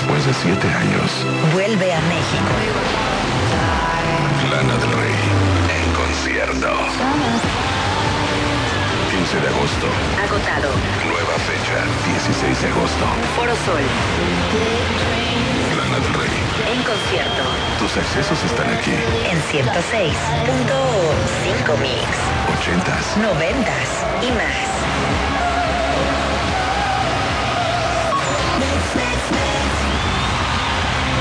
después de 7 años. Vuelve a México. Lana del Rey, en concierto. 15 de agosto. Agotado. Nueva fecha, 16 de agosto. Foro Sol. Lana del Rey. En concierto. Tus accesos están aquí. En 106.5 Mix. 80s. 90s y más.